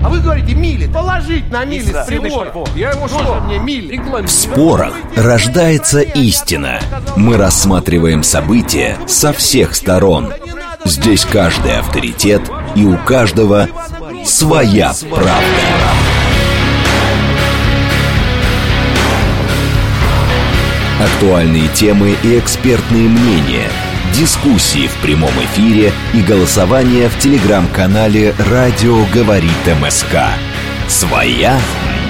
А вы говорите, мили. Положить на мили с прибором. Я ему что? Мне мили. В спорах рождается истина. Мы рассматриваем события со всех сторон. Здесь каждый авторитет, и у каждого своя правда. Актуальные темы и экспертные мнения, дискуссии в прямом эфире и голосование в телеграм-канале «Радио говорит МСК». «Своя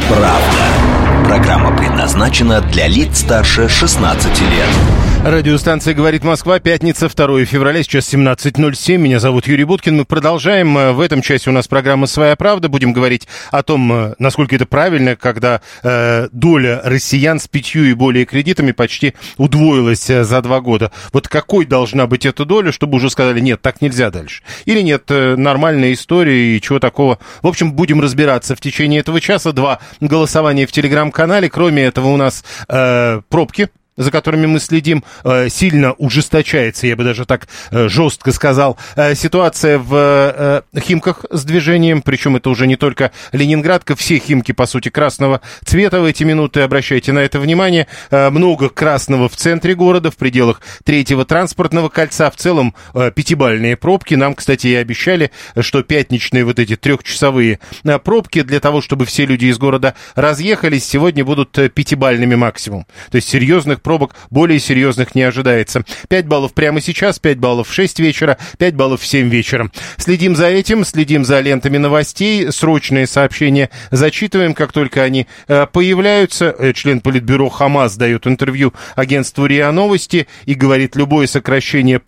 правда». Программа предназначена для лиц старше 16 лет. Радиостанция «Говорит Москва», пятница, 2 февраля, сейчас 17:07. Меня зовут Юрий Буткин. Мы продолжаем. В этом часе у нас программа «Своя правда». Будем говорить о том, насколько это правильно, когда доля россиян с 5 и более кредитами почти удвоилась за 2 года. Вот какой должна быть эта доля, чтобы уже сказали, нет, так нельзя дальше. Или нет, нормальная история и чего такого. В общем, будем разбираться в течение этого часа. 2 голосования в телеграм-канале. Кроме этого у нас пробки, за которыми мы следим, сильно ужесточается, я бы даже так жестко сказал, ситуация в Химках с движением, причем это уже не только Ленинградка, все Химки, по сути, красного цвета в эти минуты, обращайте на это внимание, много красного в центре города, в пределах 3-го транспортного кольца, в целом 5-бальные пробки, нам, кстати, и обещали, что пятничные вот эти 3-часовые пробки для того, чтобы все люди из города разъехались, сегодня будут 5-бальными максимум, то есть серьезных пробок более серьезных не ожидается. 5 баллов прямо сейчас, 5 баллов в 6 вечера, 5 баллов в 7 вечера. Следим за этим, следим за лентами новостей, срочные сообщения зачитываем, как только они появляются. Член Политбюро ХАМАС дает интервью агентству РИА Новости и говорит, любое соглашение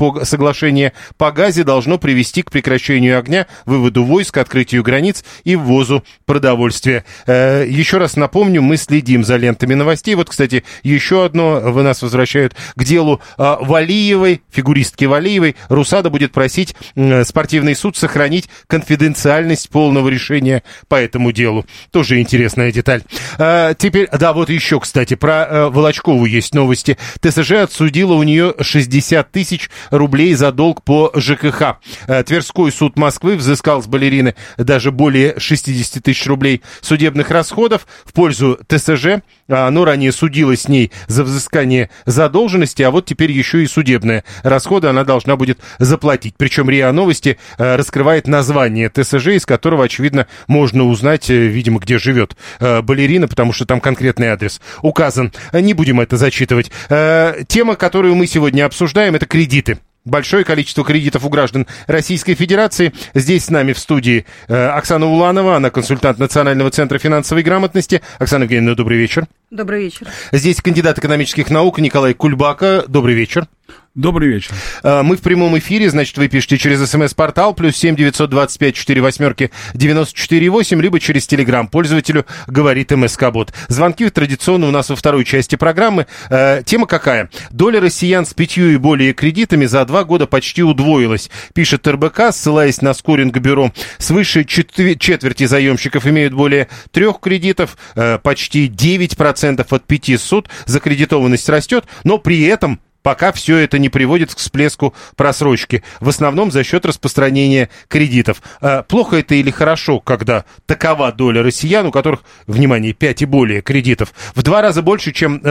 по Газе должно привести к прекращению огня, выводу войск, открытию границ и ввозу продовольствия. Еще раз напомню, мы следим за лентами новостей. Вот, кстати, еще одно. Вы нас возвращают к делу Валиевой, фигуристки Валиевой. РУСАДА будет просить спортивный суд сохранить конфиденциальность полного решения по этому делу. Тоже интересная деталь. Теперь, да, вот еще, кстати, про Волочкову есть новости. ТСЖ отсудила у нее 60 тысяч рублей за долг по ЖКХ. Тверской суд Москвы взыскал с балерины даже более 60 тысяч рублей судебных расходов в пользу ТСЖ. Оно ранее судило с ней за взыскание задолженности, а вот теперь еще и судебные расходы она должна будет заплатить. Причем РИА Новости раскрывает название ТСЖ, из которого, очевидно, можно узнать, видимо, где живет балерина, потому что там конкретный адрес указан. Не будем это зачитывать. Тема, которую мы сегодня обсуждаем, это кредиты. Большое количество кредитов у граждан Российской Федерации. Здесь с нами в студии Оксана Уланова, она консультант Национального центра финансовой грамотности. Оксана Евгеньевна, добрый вечер. Добрый вечер. Здесь кандидат экономических наук Николай Кульбака. Добрый вечер. Добрый вечер. Мы в прямом эфире, значит, вы пишете через СМС-портал +7 925 48 94 8, либо через Телеграм пользователю говорит МСК-бот. Звонки традиционно у нас во второй части программы. Тема какая? Доля россиян с 5 и более кредитами за 2 года почти удвоилась, пишет РБК, ссылаясь на скоринг-бюро. Свыше четверти заемщиков имеют более 3 кредитов, почти 9% от 500. Закредитованность растет, но при этом пока все это не приводит к всплеску просрочки, в основном за счет распространения кредитов. Плохо это или хорошо, когда такова доля россиян, у которых, внимание, 5 и более кредитов, в 2 раза больше, чем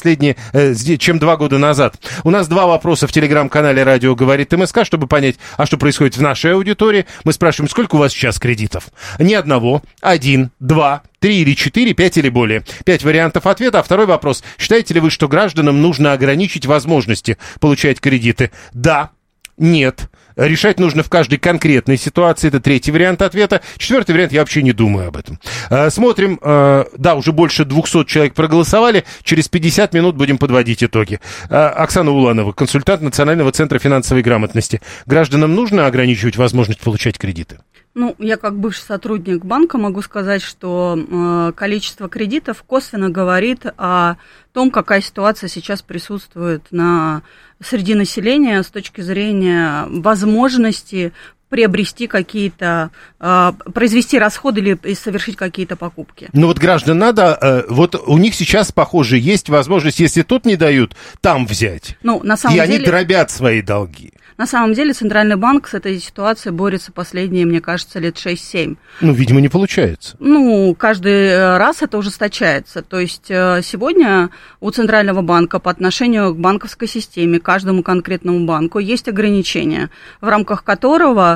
чем 2 года назад? У нас 2 вопроса в телеграм-канале «Радио говорит МСК», чтобы понять, а что происходит в нашей аудитории. Мы спрашиваем, сколько у вас сейчас кредитов? Ни одного, 1, 2, 3 или 4, 5 или более. 5 вариантов ответа. А второй вопрос. Считаете ли вы, что гражданам нужно ограничить возможности получать кредиты? Да, нет. Решать нужно в каждой конкретной ситуации. Это 3-й вариант ответа. 4-й вариант, я вообще не думаю об этом. Смотрим. Да, уже больше 200 человек проголосовали. Через 50 минут будем подводить итоги. Оксана Уланова, консультант Национального центра финансовой грамотности. Гражданам нужно ограничивать возможность получать кредиты? Ну, я как бывший сотрудник банка могу сказать, что количество кредитов косвенно говорит о том, какая ситуация сейчас присутствует среди населения с точки зрения возможности приобрести какие-то, произвести расходы или совершить какие-то покупки. Ну вот граждан надо, вот у них сейчас, похоже, есть возможность, если тут не дают, там взять. Ну, на самом деле, они дробят свои долги. На самом деле Центральный банк с этой ситуацией борется последние, мне кажется, лет 6-7. Ну, видимо, не получается. Ну, каждый раз это ужесточается. То есть сегодня у Центрального банка по отношению к банковской системе, каждому конкретному банку есть ограничения, в рамках которого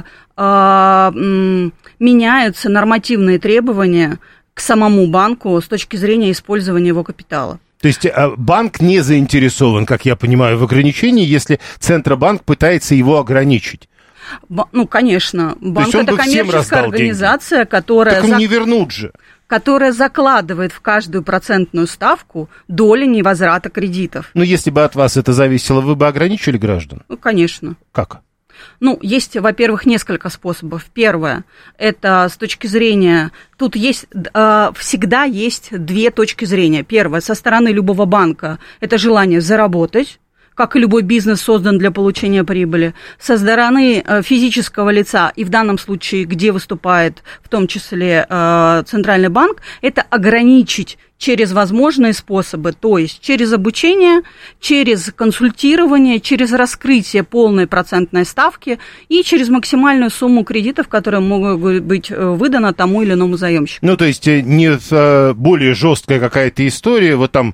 меняются нормативные требования к самому банку с точки зрения использования его капитала. То есть банк не заинтересован, как я понимаю, в ограничении, если Центробанк пытается его ограничить. Ну, конечно. Банк – это коммерческая организация, которая... Так не вернут же. Которая закладывает в каждую процентную ставку доли невозврата кредитов. Ну, если бы от вас это зависело, вы бы ограничили граждан? Ну, конечно. Как? Ну, есть, во-первых, несколько способов. Первое, это с точки зрения, тут есть, всегда есть две точки зрения. Первое, со стороны любого банка, это желание заработать, как и любой бизнес создан для получения прибыли. Со стороны физического лица, и в данном случае, где выступает в том числе Центральный банк, это ограничить через возможные способы, то есть через обучение, через консультирование, через раскрытие полной процентной ставки и через максимальную сумму кредитов, которые могут быть выданы тому или иному заемщику. Ну, то есть не более жесткая какая-то история, вот там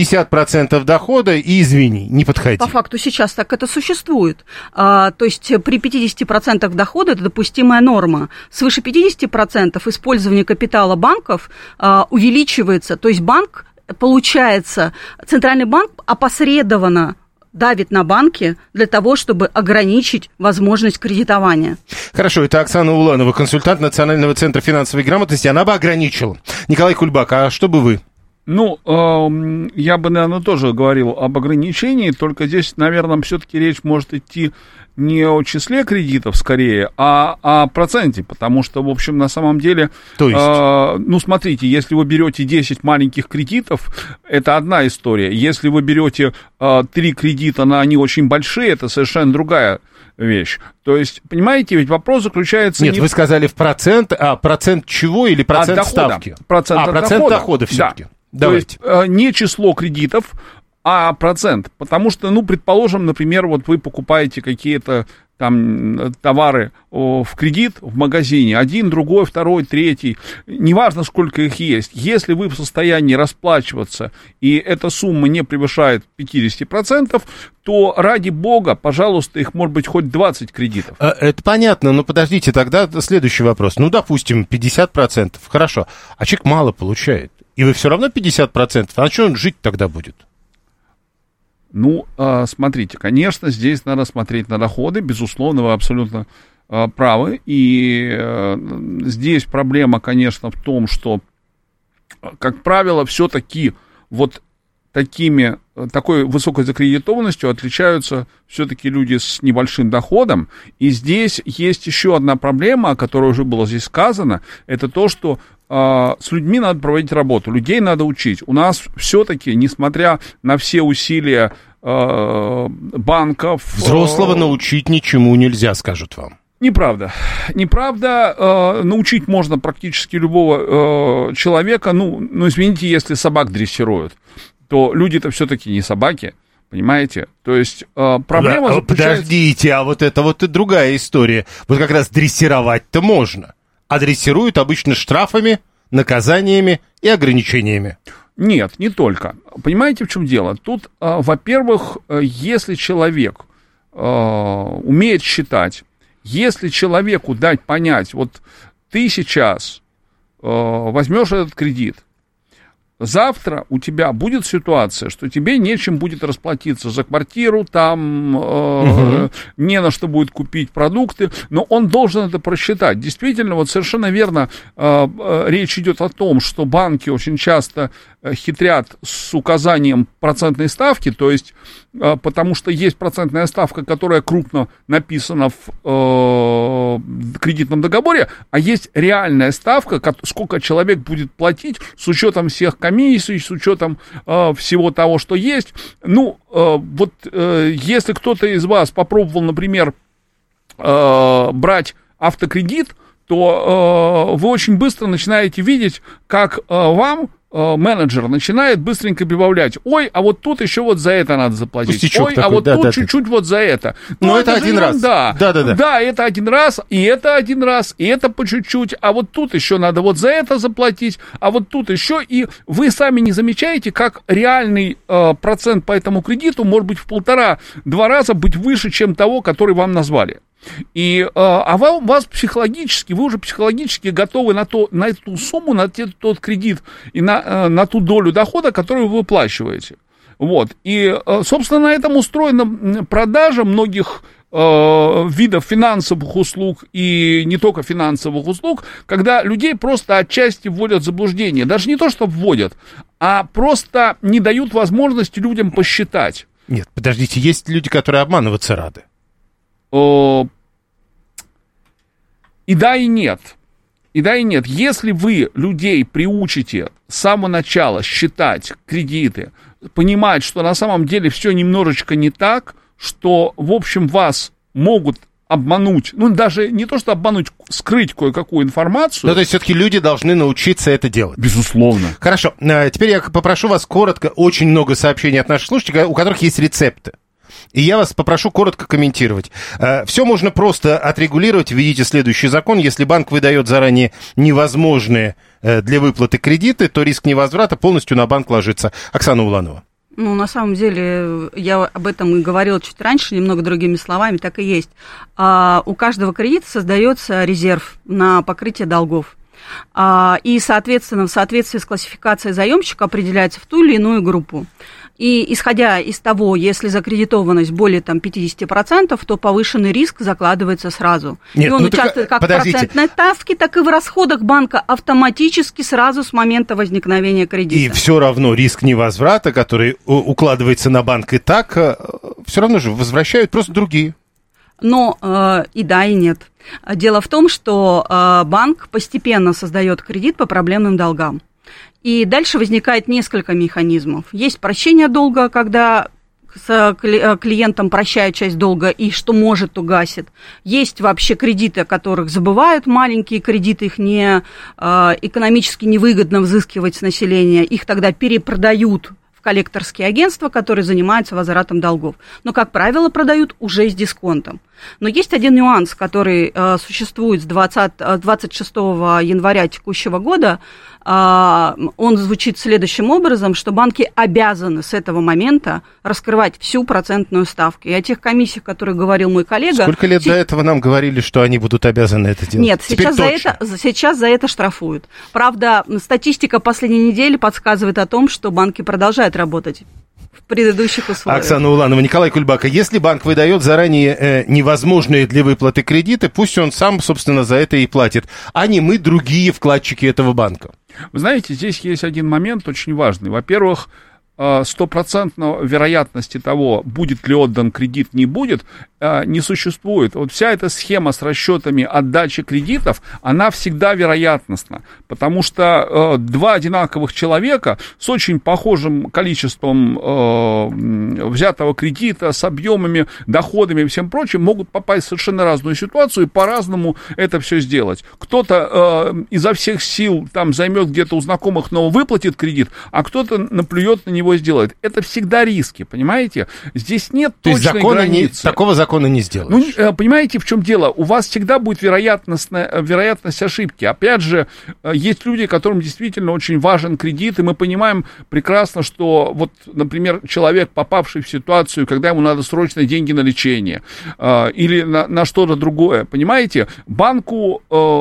50% дохода и извини, не подходи. По факту сейчас так это существует. То есть при 50% дохода это допустимая норма. Свыше 50% использование капитала банков увеличивается. То есть банк, получается, Центральный банк опосредованно давит на банки для того, чтобы ограничить возможность кредитования. Хорошо, это Оксана Уланова, консультант Национального центра финансовой грамотности. Она бы ограничила. Николай Кульбак, а что бы вы? Ну, я бы, наверное, тоже говорил об ограничении, только здесь, наверное, все-таки речь может идти не о числе кредитов скорее, а о проценте, потому что, в общем, на самом деле, то есть? Ну, смотрите, если вы берете 10 маленьких кредитов, это одна история, если вы берете 3 кредита, но они очень большие, это совершенно другая вещь. То есть, понимаете, ведь вопрос заключается... Нет, вы сказали в процент, процент чего или процент ставки? Процент дохода все-таки. Да. То есть, не число кредитов, а процент. Потому что, ну, предположим, например, вот вы покупаете какие-то там товары в кредит в магазине, один, другой, второй, третий, неважно, сколько их есть. Если вы в состоянии расплачиваться, и эта сумма не превышает 50%, то, ради бога, пожалуйста, их может быть хоть 20 кредитов. Это понятно, но подождите, тогда следующий вопрос. Ну, допустим, 50%, хорошо, а человек мало получает, и вы все равно 50%, а на что он жить тогда будет? Ну, смотрите, конечно, здесь надо смотреть на доходы, безусловно, вы абсолютно правы, и здесь проблема, конечно, в том, что, как правило, все-таки вот такой высокой закредитованностью отличаются все-таки люди с небольшим доходом, и здесь есть еще одна проблема, о которой уже было здесь сказано, это то, что с людьми надо проводить работу, людей надо учить. У нас все-таки, несмотря на все усилия банков... Взрослого научить ничему нельзя, скажут вам. Неправда. Научить можно практически любого человека. Ну, извините, если собак дрессируют, то люди-то все-таки не собаки. Понимаете? То есть проблема заключается... Подождите, а вот это вот и другая история. Вот как раз дрессировать-то можно. А дрессируют обычно штрафами, наказаниями и ограничениями. Нет, не только. Понимаете, в чем дело? Тут, во-первых, если человек умеет считать, если человеку дать понять, вот ты сейчас возьмешь этот кредит, завтра у тебя будет ситуация, что тебе нечем будет расплатиться за квартиру, там не на что будет купить продукты, но он должен это просчитать. Действительно, вот совершенно верно, речь идет о том, что банки очень часто хитрят с указанием процентной ставки, то есть потому что есть процентная ставка, которая крупно написана в кредитном договоре, а есть реальная ставка, сколько человек будет платить с учетом всех комиссий, с учетом всего того, что есть. Ну, вот если кто-то из вас попробовал, например, брать автокредит, то вы очень быстро начинаете видеть, как вам менеджер начинает быстренько прибавлять. Ой, а вот тут еще вот за это надо заплатить. Пустячок ой, такой, а вот да, тут да, чуть-чуть вот за это. Но это один раз. Да, Да. это один раз, и это по чуть-чуть, а вот тут еще надо вот за это заплатить, а вот тут еще, и вы сами не замечаете, как реальный процент по этому кредиту может быть в 1,5-2 раза быть выше, чем того, который вам назвали. И, вас психологически, вы уже психологически готовы на эту сумму, на тот кредит и на ту долю дохода, которую вы выплачиваете. Вот. И, собственно, на этом устроена продажа многих видов финансовых услуг и не только финансовых услуг, когда людей просто отчасти вводят в заблуждение. Даже не то, что вводят, а просто не дают возможности людям посчитать. Нет, подождите, есть люди, которые обманываться рады. И да, и нет. И да, и нет. Если вы людей приучите с самого начала считать кредиты, понимать, что на самом деле все немножечко не так, что, в общем, вас могут обмануть, ну, даже не то, что обмануть, скрыть кое-какую информацию. Ну, то есть, все-таки люди должны научиться это делать. Безусловно. Хорошо. Теперь я попрошу вас коротко, очень много сообщений от наших слушателей, у которых есть рецепты. И я вас попрошу коротко комментировать. Все можно просто отрегулировать. Введите следующий закон. Если банк выдает заранее невозможные для выплаты кредиты, то риск невозврата полностью на банк ложится. Оксана Уланова. Ну, на самом деле, я об этом и говорила чуть раньше, немного другими словами, так и есть. У каждого кредита создается резерв на покрытие долгов. И, соответственно, в соответствии с классификацией заемщика определяется в ту или иную группу. И исходя из того, если закредитованность более там, 50%, то повышенный риск закладывается сразу. Нет, и он участвует как в процентной ставке, так и в расходах банка автоматически сразу с момента возникновения кредита. И все равно риск невозврата, который укладывается на банк и так, все равно же возвращают просто другие. Но и да, и нет. Дело в том, что банк постепенно создает кредит по проблемным долгам. И дальше возникает несколько механизмов. Есть прощение долга, когда с клиентом прощает часть долга и что может, то гасит. Есть вообще кредиты, о которых забывают, маленькие кредиты, их не экономически невыгодно взыскивать с населения, их тогда перепродают в коллекторские агентства, которые занимаются возвратом долгов. Но, как правило, продают уже с дисконтом. Но есть один нюанс, который существует с 26 января текущего года. Он звучит следующим образом, что банки обязаны с этого момента раскрывать всю процентную ставку. И о тех комиссиях, о которых говорил мой коллега... Сколько лет до этого нам говорили, что они будут обязаны это делать? Нет, сейчас за это штрафуют. Правда, статистика последней недели подсказывает о том, что банки продолжают работать в предыдущих условиях. Оксана Уланова, Николай Кульбака. Если банк выдает заранее невозможные для выплаты кредиты, пусть он сам, собственно, за это и платит, а не мы, другие вкладчики этого банка. Вы знаете, здесь есть один момент очень важный. Во-первых, 100% вероятности того, будет ли отдан кредит, не будет, не существует. Вот вся эта схема с расчетами отдачи кредитов, она всегда вероятностна, потому что два одинаковых человека с очень похожим количеством взятого кредита, с объемами, доходами и всем прочим, могут попасть в совершенно разную ситуацию и по-разному это все сделать. Кто-то изо всех сил там займет где-то у знакомых, но выплатит кредит, а кто-то наплюет на него и сделает. Это всегда риски, понимаете? Здесь нет точной границы. Такого закона не сделаешь. Ну, понимаете, в чем дело? У вас всегда будет вероятность ошибки. Опять же, есть люди, которым действительно очень важен кредит, и мы понимаем прекрасно, что вот, например, человек, попавший в ситуацию, когда ему надо срочно деньги на лечение или на что-то другое, понимаете, банку,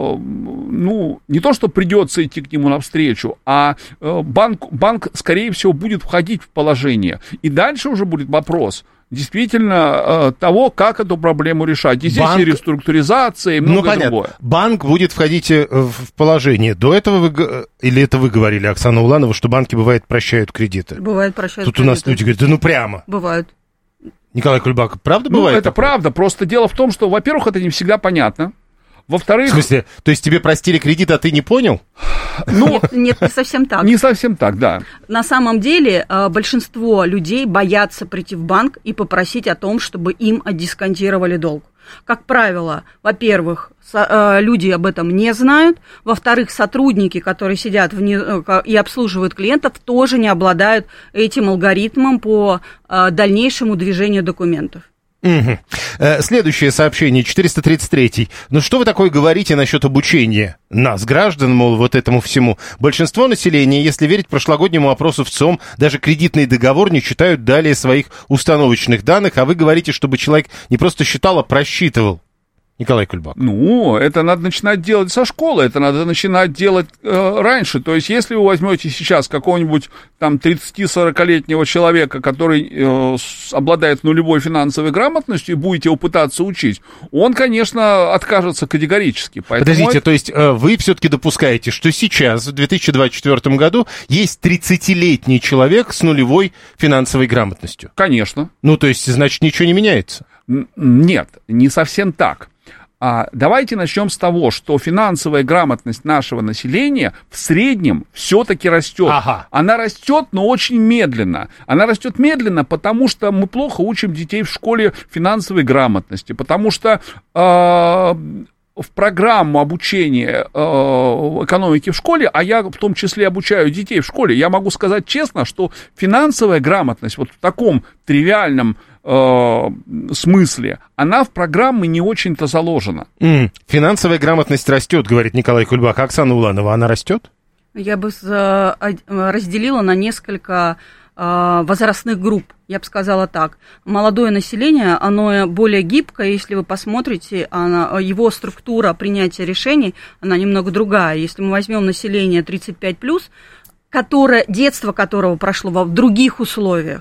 ну, не то, что придется идти к нему навстречу, а банк, скорее всего, будет входить в положение. И дальше уже будет вопрос действительно того, как эту проблему решать. И здесь и реструктуризация, и многое другое. Банк будет входить в положение. До этого или это вы говорили, Оксана Уланова, что банки, бывает, прощают кредиты? Бывает, прощают кредиты. Тут у нас люди говорят, да ну прямо. Бывают. Николай Кульбак, правда бывает? Ну, это правда. Просто дело в том, что, во-первых, это не всегда понятно. Во-вторых... В смысле, то есть тебе простили кредит, а ты не понял? Ну, нет, не совсем так. Не совсем так, да. На самом деле большинство людей боятся прийти в банк и попросить о том, чтобы им отдисконтировали долг. Как правило, во-первых, люди об этом не знают, во-вторых, сотрудники, которые сидят и обслуживают клиентов, тоже не обладают этим алгоритмом по дальнейшему движению документов. Угу. Следующее сообщение, 433. Ну что вы такое говорите насчет обучения нас, граждан, мол, вот этому всему? Большинство населения, если верить прошлогоднему опросу в ЦИОМ, даже кредитный договор не читают далее своих установочных данных, а вы говорите, чтобы человек не просто считал, а просчитывал. Николай Кульбак. Ну, это надо начинать делать со школы, это надо начинать делать раньше. То есть, если вы возьмете сейчас какого-нибудь там 30-40-летнего человека, который обладает нулевой финансовой грамотностью, и будете его пытаться учить, он, конечно, откажется категорически. Поэтому Подождите, то есть вы все-таки допускаете, что сейчас, в 2024 году, есть 30-летний человек с нулевой финансовой грамотностью? Конечно. Ну, то есть, значит, ничего не меняется? Нет, не совсем так. Давайте начнем с того, что финансовая грамотность нашего населения в среднем все-таки растет. Ага. Она растет, но очень медленно. Она растет медленно, потому что мы плохо учим детей в школе финансовой грамотности, потому что в программу обучения экономики в школе, а я в том числе обучаю детей в школе, я могу сказать честно, что финансовая грамотность вот в таком тривиальном смысле, она в программы не очень-то заложена. Финансовая грамотность растет, говорит Николай Кульбак. Оксана Уланова, она растет? Я бы разделила на несколько возрастных групп, я бы сказала так. Молодое население, оно более гибкое, если вы посмотрите, его структура принятия решений, она немного другая. Если мы возьмем население 35+, детство которого прошло в других условиях,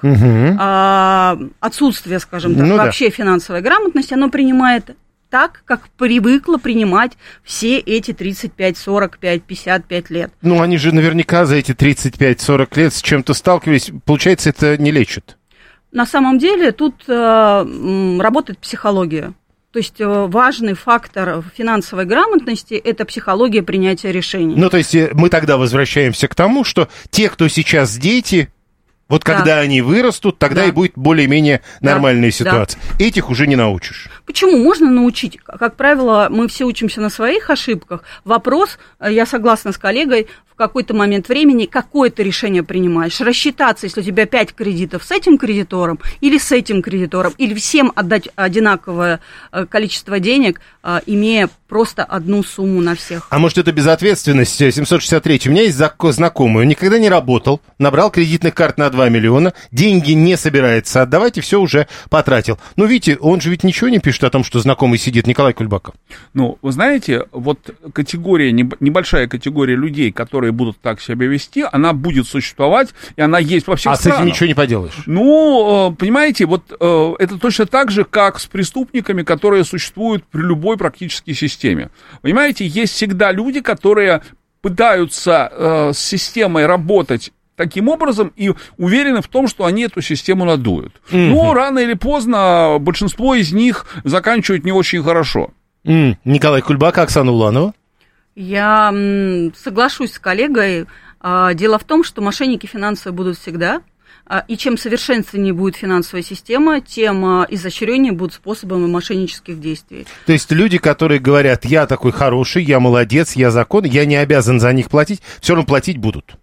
отсутствие, скажем так, вообще финансовой грамотности, оно принимает так, как привыкло принимать все эти 35, 45, 55 лет. Ну, они же наверняка за эти 35-40 лет с чем-то сталкивались. Получается, это не лечит? На самом деле тут работает психология. То есть важный фактор финансовой грамотности – это психология принятия решений. Ну, то есть мы тогда возвращаемся к тому, что те, кто сейчас дети, вот когда они вырастут, тогда и будет более-менее нормальная ситуация. Этих уже не научишь. Почему? Можно научить. Как правило, мы все учимся на своих ошибках. Вопрос, я согласна с коллегой, в какой-то момент времени какое ты решение принимаешь. Рассчитаться, если у тебя 5 кредитов с этим кредитором или с этим кредитором, или всем отдать одинаковое количество денег, имея просто одну сумму на всех. А может, это безответственность? 763. У меня есть знакомый, он никогда не работал, набрал кредитных карт на 2 миллиона, деньги не собирается отдавать и все уже потратил. Ну, видите, он же ведь ничего не пишет о том, что знакомый сидит. Николай Кульбаков. Ну, вы знаете, вот категория, небольшая категория людей, которые будут так себя вести, она будет существовать, и она есть во всех странах. А с этим ничего не поделаешь? Ну, понимаете, вот это точно так же, как с преступниками, которые существуют при любой практически системе. Понимаете, есть всегда люди, которые пытаются с системой работать таким образом и уверены в том, что они эту систему надуют. Но рано или поздно большинство из них заканчивают не очень хорошо. Николай Кульбак, Оксана Уланова. Я соглашусь с коллегой. Дело в том, что мошенники финансовые будут всегда. И чем совершенственнее будет финансовая система, тем изощреннее будут способы мошеннических действий. То есть люди, которые говорят, я такой хороший, я молодец, я закон, я не обязан за них платить, все равно платить будут?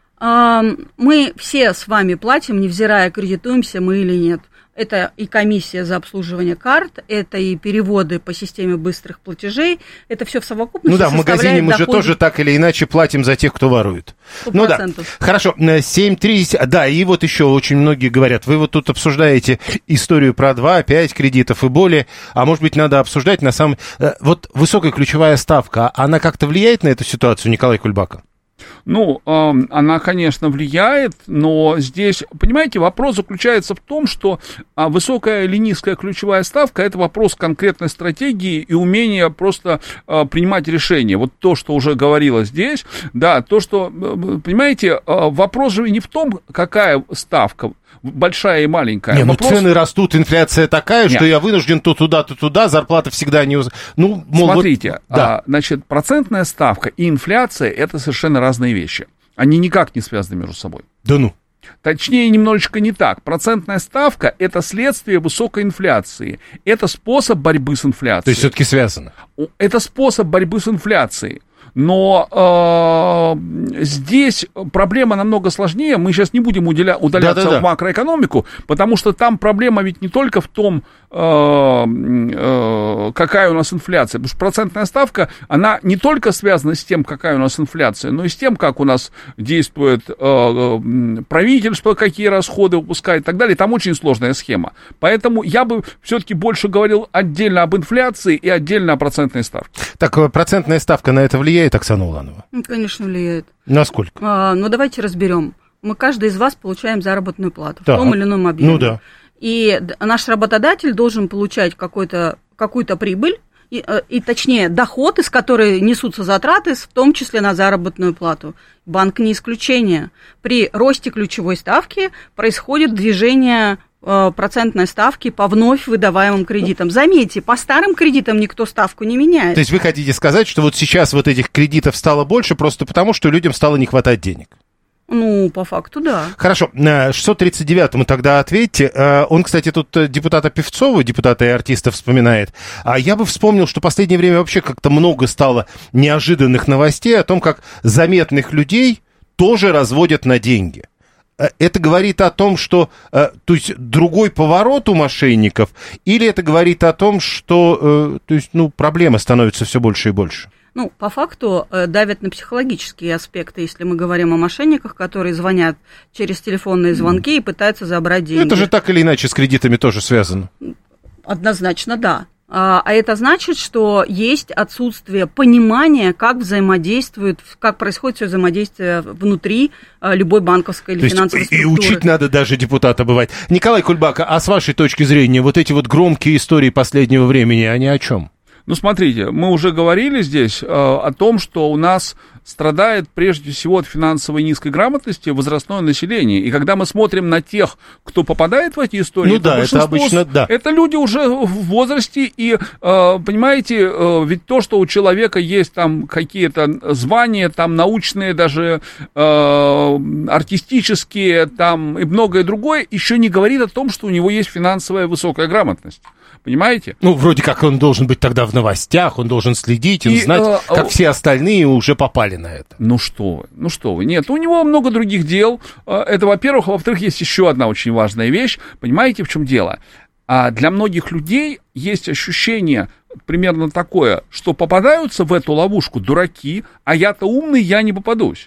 Мы все с вами платим, невзирая, кредитуемся мы или нет. Это и комиссия за обслуживание карт, это и переводы по системе быстрых платежей, это все в совокупности. Ну да, в магазине мы же тоже так или иначе платим за тех, кто ворует. 100%. Ну да, хорошо, 7.30, да, и вот еще очень многие говорят, вы вот тут обсуждаете историю про 2-5 кредитов и более, а может быть надо обсуждать на самом... Вот высокая ключевая ставка, она как-то влияет на эту ситуацию, Николай Кульбаков? Ну, она, конечно, влияет, но здесь, понимаете, вопрос заключается в том, что высокая или низкая ключевая ставка – это вопрос конкретной стратегии и умения просто принимать решения. Вот то, что уже говорилось здесь, да, то, что, понимаете, вопрос же не в том, какая ставка, большая и маленькая. Не, вопрос... цены растут, инфляция такая, что я вынужден то туда, то туда, зарплата всегда не... Ну, мол, смотрите, вот, да. Значит, процентная ставка и инфляция – это совершенно разные вещи. Они никак не связаны между собой. Да ну? Точнее, немножечко не так. Процентная ставка – это следствие высокой инфляции. Это способ борьбы с инфляцией. То есть все-таки связано? Это способ борьбы с инфляцией. Но здесь проблема намного сложнее. Мы сейчас не будем удаляться в макроэкономику, потому что там проблема ведь не только в том, какая у нас инфляция. Потому что процентная ставка, она не только связана с тем, какая у нас инфляция, но и с тем, как у нас действует правительство, какие расходы выпускает и так далее. Там очень сложная схема. Поэтому я бы все-таки больше говорил отдельно об инфляции и отдельно о процентной ставке. Так, процентная ставка на это влияет, Оксана Уланова? Конечно, влияет. Насколько? Ну, давайте разберем. Мы, каждый из вас, получаем заработную плату в том или ином объеме. Ну да. И наш работодатель должен получать какую-то прибыль, и точнее, доход, из которой несутся затраты, в том числе на заработную плату. Банк не исключение. При росте ключевой ставки происходит движение процентной ставки по вновь выдаваемым кредитам. Заметьте, по старым кредитам никто ставку не меняет. То есть вы хотите сказать, что вот сейчас вот этих кредитов стало больше просто потому, что людям стало не хватать денег? Ну, по факту, да. Хорошо, 639-му тогда ответьте. Он, кстати, тут депутата Певцова, депутата и артиста вспоминает. А я бы вспомнил, что в последнее время вообще как-то много стало неожиданных новостей о том, как заметных людей тоже разводят на деньги. Это говорит о том, что, то есть, другой поворот у мошенников, или это говорит о том, что, то есть, проблема становится все больше и больше? Ну, по факту давят на психологические аспекты, если мы говорим о мошенниках, которые звонят через телефонные звонки и пытаются забрать деньги. Это же так или иначе с кредитами тоже связано. Однозначно, да. А это значит, что есть отсутствие понимания, как взаимодействует, как происходит все взаимодействие внутри любой банковской или финансовой структуры. И учить надо даже депутата бывать. Николай Кульбак, а с вашей точки зрения, вот эти вот громкие истории последнего времени, они о чем? Ну, смотрите, мы уже говорили здесь о том, что у нас страдает прежде всего от финансовой низкой грамотности возрастное население. И когда мы смотрим на тех, кто попадает в эти истории, это обычно, это люди уже в возрасте, и, понимаете, ведь то, что у человека есть там какие-то звания, там научные, даже артистические, там и многое другое, еще не говорит о том, что у него есть финансовая высокая грамотность. Понимаете? Ну, вроде как он должен быть тогда в новостях, он должен следить и знать, как все остальные уже попали на это. Ну что вы, нет, у него много других дел, это, во-первых, во-вторых, есть еще одна очень важная вещь, понимаете, в чем дело? Для многих людей есть ощущение примерно такое, что попадаются в эту ловушку дураки, а я-то умный, я не попадусь.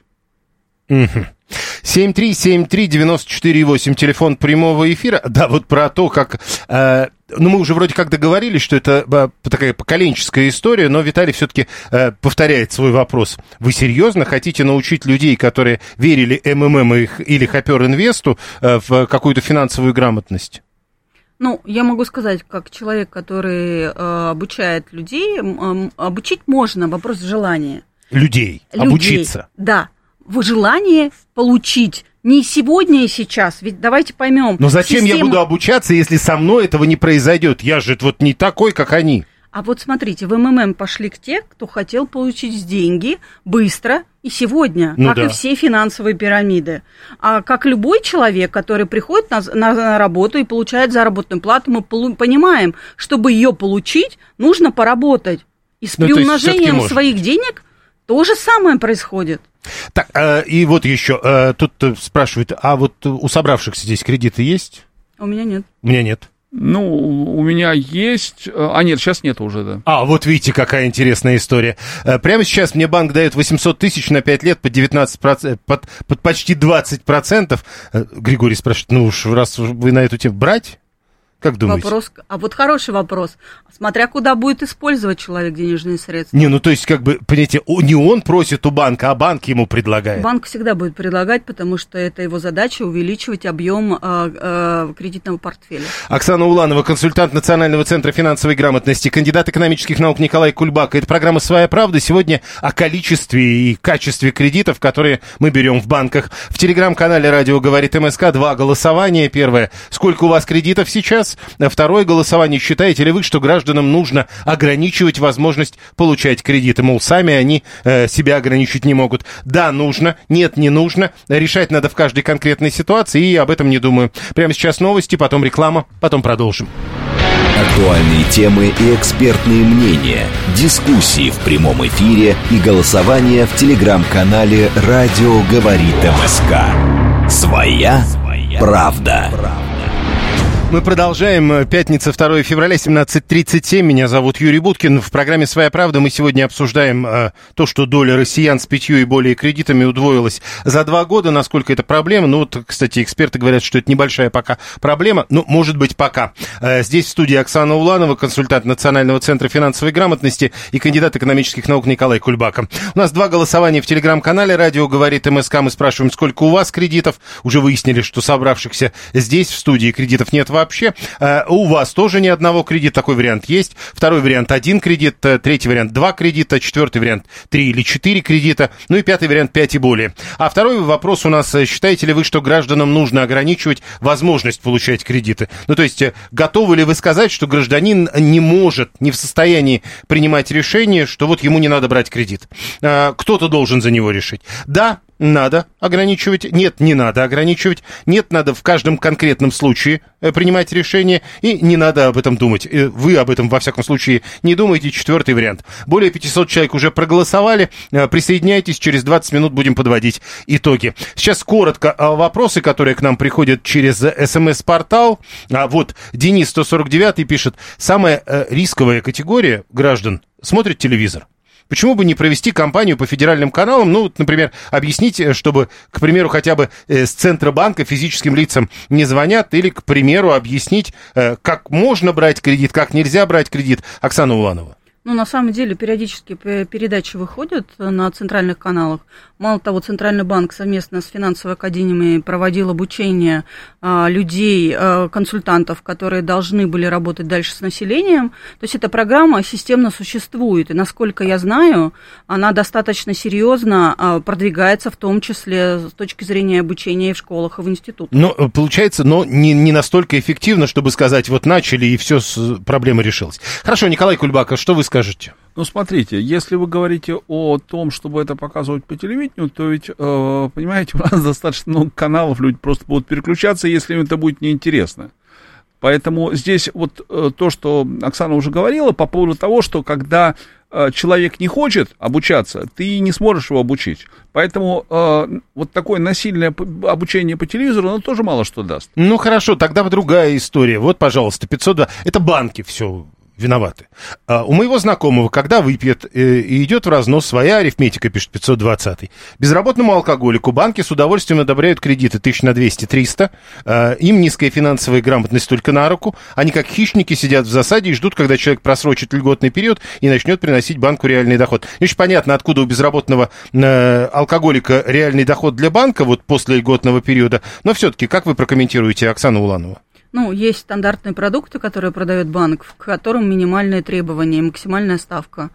7373948, телефон прямого эфира. Да, вот про то, как... мы уже вроде как договорились, что это такая поколенческая история, но Виталий все-таки повторяет свой вопрос. Вы серьезно хотите научить людей, которые верили МММ или Хопер Инвесту, в какую-то финансовую грамотность? Ну, я могу сказать, как человек, который обучает людей, обучить можно, вопрос желания. Людей. Обучиться. Да. В желании получить не сегодня и сейчас, ведь давайте поймем. Но зачем я буду обучаться, если со мной этого не произойдет? Я же вот не такой, как они. А вот смотрите, в МММ пошли к те, кто хотел получить деньги быстро и сегодня, как и все финансовые пирамиды. А как любой человек, который приходит на работу и получает заработную плату, мы понимаем, чтобы ее получить, нужно поработать. И с приумножением своих денег то же самое происходит. Так, и вот еще, тут спрашивают, а вот у собравшихся здесь кредиты есть? У меня нет. У меня нет. Ну, у меня есть... нет, сейчас нет уже, да. Вот видите, какая интересная история. Прямо сейчас мне банк дает 800 тысяч на 5 лет под 19%, под почти 20%. Григорий спрашивает, ну уж раз вы на эту тему брать? Как думаете? Вот хороший вопрос. Смотря куда будет использовать человек денежные средства. Не, ну то есть, как бы, понимаете, не он просит у банка, а банк ему предлагает. Банк всегда будет предлагать, потому что это его задача увеличивать объем кредитного портфеля. Оксана Уланова, консультант Национального центра финансовой грамотности, кандидат экономических наук Николай Кульбак. Это программа «Своя правда». Сегодня о количестве и качестве кредитов, которые мы берем в банках. В телеграм-канале «Радио говорит МСК» 2 голосования. Первое. Сколько у вас кредитов сейчас? раз. Второе голосование. Считаете ли вы, что гражданам нужно ограничивать возможность получать кредиты? Мол, сами они себя ограничить не могут. Да, нужно. Нет, не нужно. Решать надо в каждой конкретной ситуации, и об этом не думаю. Прямо сейчас новости, потом реклама, потом продолжим. Актуальные темы и экспертные мнения, дискуссии в прямом эфире и голосование в телеграм-канале «Радио говорит МСК». Своя правда. Мы продолжаем. Пятница, 2 февраля, 17:37. Меня зовут Юрий Буткин. В программе «Своя правда» мы сегодня обсуждаем то, что доля россиян с 5 и более кредитами удвоилась за 2 года. Насколько это проблема? Ну, вот, кстати, эксперты говорят, что это небольшая пока проблема. Ну, может быть, пока. Здесь в студии Оксана Уланова, консультант Национального центра финансовой грамотности, и кандидат экономических наук Николай Кульбака. У нас 2 голосования в телеграм-канале «Радио говорит МСК». Мы спрашиваем, сколько у вас кредитов. Уже выяснили, что собравшихся здесь, в студии, кредитов нет вообще. У вас тоже ни одного кредита, такой вариант есть. Второй вариант 1 кредит, третий вариант 2 кредита, четвертый вариант 3 или 4 кредита, ну и пятый вариант 5 и более. А второй вопрос у нас: считаете ли вы, что гражданам нужно ограничивать возможность получать кредиты? Ну, то есть, готовы ли вы сказать, что гражданин не может, не в состоянии принимать решение, что вот ему не надо брать кредит? Кто-то должен за него решить. Да, надо ограничивать, нет, не надо ограничивать, нет, надо в каждом конкретном случае принимать решение, и не надо об этом думать. Вы об этом, во всяком случае, не думаете. Четвертый вариант. Более 500 человек уже проголосовали. Присоединяйтесь, через 20 минут будем подводить итоги. Сейчас коротко вопросы, которые к нам приходят через СМС-портал. Вот Денис 149 пишет: самая рисковая категория граждан смотрит телевизор. Почему бы не провести кампанию по федеральным каналам? Ну, вот, например, объяснить, чтобы, к примеру, хотя бы с Центробанка физическим лицам не звонят, или, к примеру, объяснить, как можно брать кредит, как нельзя брать кредит. Оксана Уланова. Ну, на самом деле, периодически передачи выходят на центральных каналах. Мало того, Центральный банк совместно с финансовой академией проводил обучение людей, консультантов, которые должны были работать дальше с населением. То есть эта программа системно существует, и, насколько я знаю, она достаточно серьезно продвигается, в том числе с точки зрения обучения и в школах, и в институтах. Но получается, не настолько эффективно, чтобы сказать, вот начали, и все, проблема решилась. Хорошо, Николай Кульбака, что вы скажете? Ну, смотрите, если вы говорите о том, чтобы это показывать по телевидению, то ведь, понимаете, у нас достаточно много каналов, люди просто будут переключаться, если им это будет неинтересно. Поэтому здесь вот то, что Оксана уже говорила по поводу того, что когда человек не хочет обучаться, ты не сможешь его обучить. Поэтому вот такое насильное обучение по телевизору, оно тоже мало что даст. Ну, хорошо, тогда другая история. Вот, пожалуйста, 502. Это банки все виноваты. У моего знакомого, когда выпьет и идет в разнос, своя арифметика, пишет 520-й. Безработному алкоголику банки с удовольствием одобряют кредиты 1200-300. Им низкая финансовая грамотность только на руку. Они как хищники сидят в засаде и ждут, когда человек просрочит льготный период и начнет приносить банку реальный доход. Не очень понятно, откуда у безработного алкоголика реальный доход для банка вот после льготного периода. Но все-таки, как вы прокомментируете, Оксана Уланова? Ну, есть стандартные продукты, которые продает банк, к которым минимальные требования и максимальная ставка.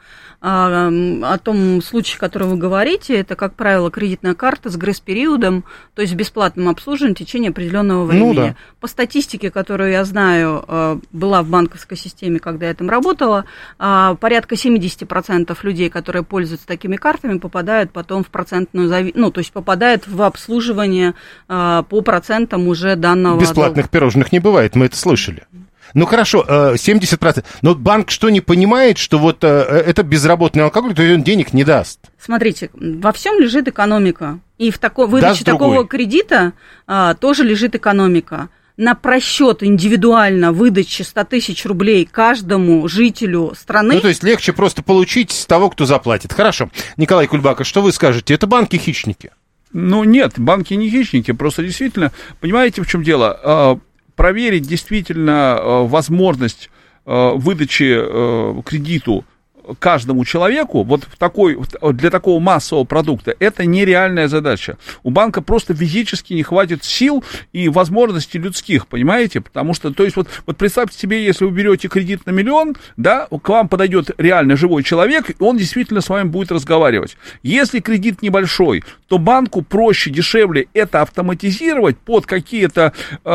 О том случае, о котором вы говорите, это, как правило, кредитная карта с грейс-периодом, то есть бесплатным обслуживанием в течение определенного времени. Ну, да. По статистике, которую я знаю, была в банковской системе, когда я там работала, порядка 70% людей, которые пользуются такими картами, попадают потом в процентную зависимость, ну, то есть попадают в обслуживание по процентам уже данного бесплатных долга. Пирожных не бывает, мы это слышали. Ну, хорошо, 70%. Но банк что, не понимает, что вот это безработный алкоголь, то он денег не даст? Смотрите, во всем лежит экономика. И в выдаче такого кредита тоже лежит экономика. На просчет индивидуально выдачи 100 тысяч рублей каждому жителю страны... Ну, то есть легче просто получить с того, кто заплатит. Хорошо. Николай Кульбака, что вы скажете? Это банки-хищники? Ну, нет, банки не хищники. Просто действительно, понимаете, в чем дело? Проверить действительно возможность выдачи кредиту каждому человеку вот для такого массового продукта это нереальная задача. У банка просто физически не хватит сил и возможностей людских, понимаете? Потому что, то есть, вот представьте себе, если вы берете кредит на 1 миллион, да, к вам подойдет реально живой человек, и он действительно с вами будет разговаривать. Если кредит небольшой, то банку проще, дешевле это автоматизировать под какие-то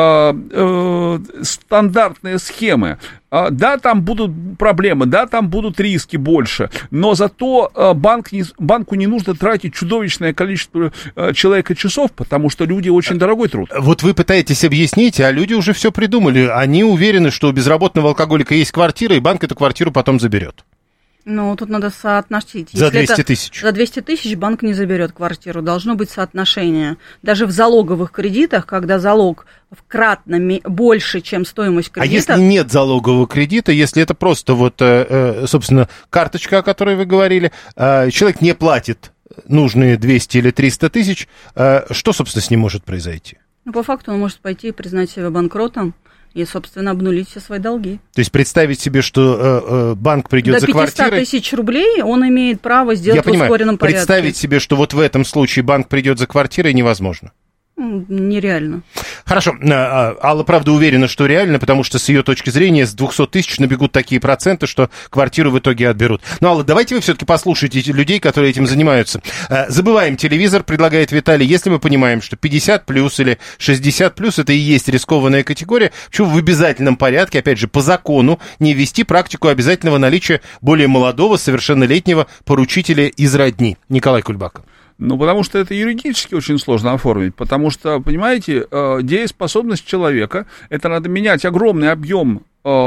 стандартные схемы. Да, там будут проблемы, да, там будут риски больше, но зато банку не нужно тратить чудовищное количество человека-часов, потому что люди очень дорогой труд. Вот вы пытаетесь объяснить, а люди уже все придумали. Они уверены, что у безработного алкоголика есть квартира, и банк эту квартиру потом заберет. Ну, тут надо соотносить. За 200 тысяч. За 200 тысяч банк не заберет квартиру. Должно быть соотношение. Даже в залоговых кредитах, когда залог вкратно больше, чем стоимость кредита. А если нет залогового кредита, если это просто вот, собственно, карточка, о которой вы говорили, человек не платит нужные 200 или 300 тысяч, что, собственно, с ним может произойти? Ну, по факту он может пойти и признать себя банкротом и, собственно, обнулить все свои долги. То есть представить себе, что банк придет за квартирой... До 500 тысяч рублей он имеет право сделать в ускоренном порядке. Представить себе, что вот в этом случае банк придет за квартирой, невозможно. Нереально. Хорошо. Алла, правда, уверена, что реально, потому что с ее точки зрения с 200 тысяч набегут такие проценты, что квартиру в итоге отберут. Но, Алла, давайте вы все-таки послушайте людей, которые этим занимаются. Забываем телевизор, предлагает Виталий. Если мы понимаем, что 50 плюс или 60 плюс это и есть рискованная категория, почему в обязательном порядке, опять же, по закону, не ввести практику обязательного наличия более молодого, совершеннолетнего поручителя из родни? Николай Кульбаков. Ну, потому что это юридически очень сложно оформить, потому что, понимаете, дееспособность человека, это надо менять огромный объем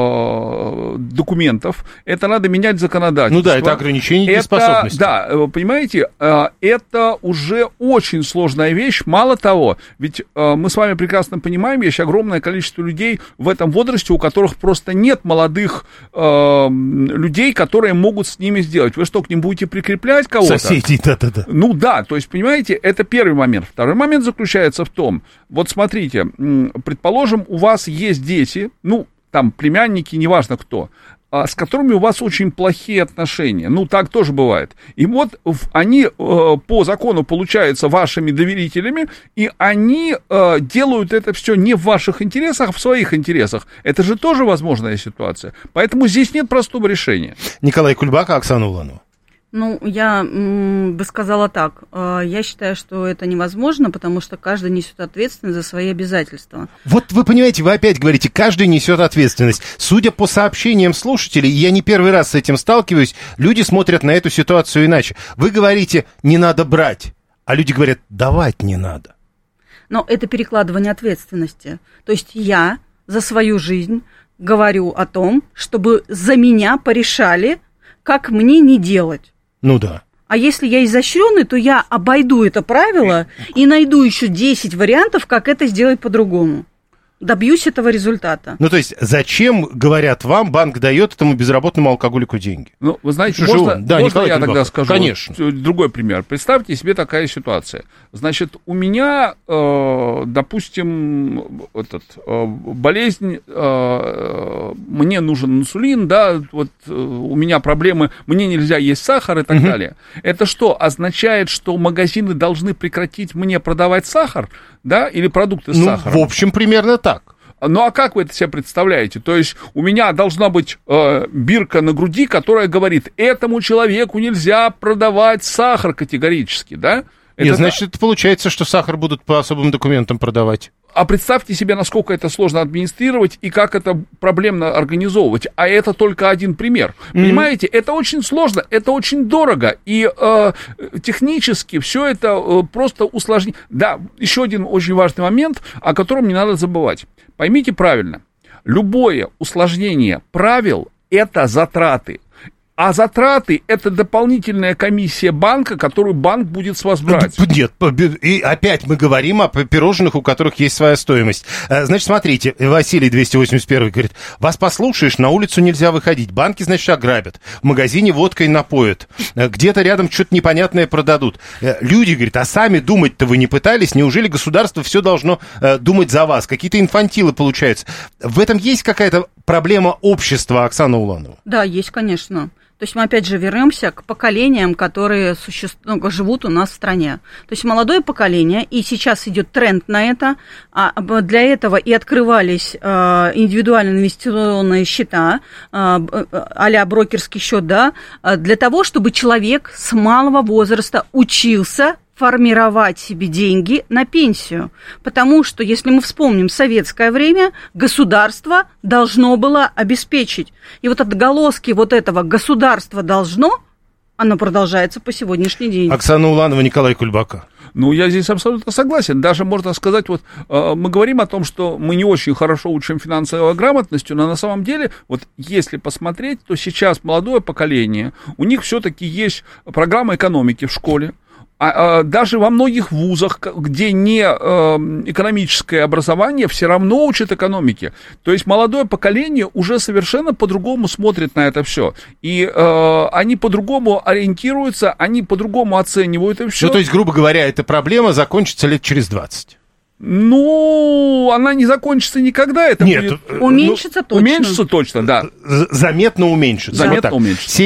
документов, это надо менять законодательство. Ну да, это ограничение дееспособности. Да, понимаете, это уже очень сложная вещь. Мало того, ведь мы с вами прекрасно понимаем, есть огромное количество людей в этом возрасте, у которых просто нет молодых людей, которые могут с ними сделать. Вы что, к ним будете прикреплять кого-то? Соседей, да-да-да. Ну да, то есть, понимаете, это первый момент. Второй момент заключается в том, вот смотрите, предположим, у вас есть дети, ну, там, племянники, неважно кто, с которыми у вас очень плохие отношения. Ну, так тоже бывает. И вот они по закону получаются вашими доверителями, и они делают это все не в ваших интересах, а в своих интересах. Это же тоже возможная ситуация. Поэтому здесь нет простого решения. Николай Кульбака, Оксана Уланова. Ну, я бы сказала так. Я считаю, что это невозможно, потому что каждый несет ответственность за свои обязательства. Вот вы понимаете, вы опять говорите, каждый несет ответственность. Судя по сообщениям слушателей, я не первый раз с этим сталкиваюсь, люди смотрят на эту ситуацию иначе. Вы говорите, не надо брать, а люди говорят, давать не надо. Но это перекладывание ответственности. То есть я за свою жизнь говорю о том, чтобы за меня порешали, как мне не делать. Ну да. А если я изощренный, то я обойду это правило и найду еще 10 вариантов, как это сделать по-другому. Добьюсь этого результата. Ну, то есть, зачем, говорят вам, банк дает этому безработному алкоголику деньги? Ну, вы знаете, можно я тогда скажу? Конечно. Вот, другой пример. Представьте себе такая ситуация. Значит, у меня, допустим, болезнь, мне нужен инсулин, да, вот у меня проблемы, мне нельзя есть сахар и так далее. Это что, означает, что магазины должны прекратить мне продавать сахар, да, или продукты с сахаром? В общем, примерно так. Ну, а как вы это себе представляете? То есть у меня должна быть бирка на груди, которая говорит, этому человеку нельзя продавать сахар категорически, да? Нет, значит, это получается, что сахар будут по особым документам продавать. А представьте себе, насколько это сложно администрировать и как это проблемно организовывать. А это только один пример. Понимаете, это очень сложно, это очень дорого. И технически все это просто усложняет. Да, еще один очень важный момент, о котором не надо забывать. Поймите правильно, любое усложнение правил – это затраты. А затраты – это дополнительная комиссия банка, которую банк будет с вас брать. Нет, и опять мы говорим о пирожных, у которых есть своя стоимость. Значит, смотрите, Василий 281 говорит, вас послушаешь, на улицу нельзя выходить, банки, значит, ограбят, в магазине водкой напоят, где-то рядом что-то непонятное продадут. Люди, говорят, а сами думать-то вы не пытались? Неужели государство все должно думать за вас? Какие-то инфантилы получаются. В этом есть какая-то проблема общества, Оксана Уланова? Да, есть, конечно. То есть мы опять же вернемся к поколениям, которые живут у нас в стране. То есть молодое поколение, и сейчас идет тренд на это, для этого и открывались индивидуальные инвестиционные счета, а-ля брокерский счет, да, для того, чтобы человек с малого возраста учился формировать себе деньги на пенсию. Потому что, если мы вспомним советское время, государство должно было обеспечить. И вот отголоски вот этого «государство должно», оно продолжается по сегодняшний день. Оксана Уланова, Николай Кульбака. Ну, я здесь абсолютно согласен. Даже можно сказать, вот мы говорим о том, что мы не очень хорошо учим финансовой грамотностью, но на самом деле, вот если посмотреть, то сейчас молодое поколение, у них все-таки есть программа экономики в школе. Даже во многих вузах, где не экономическое образование, все равно учат экономике. То есть молодое поколение уже совершенно по-другому смотрит на это все. И они по-другому ориентируются, они по-другому оценивают это все. Ну, то есть, грубо говоря, эта проблема закончится лет через 20. Ну, она не закончится никогда. Это Нет, будет... Уменьшится точно. Уменьшится точно, да. Заметно уменьшится. Заметно уменьшится.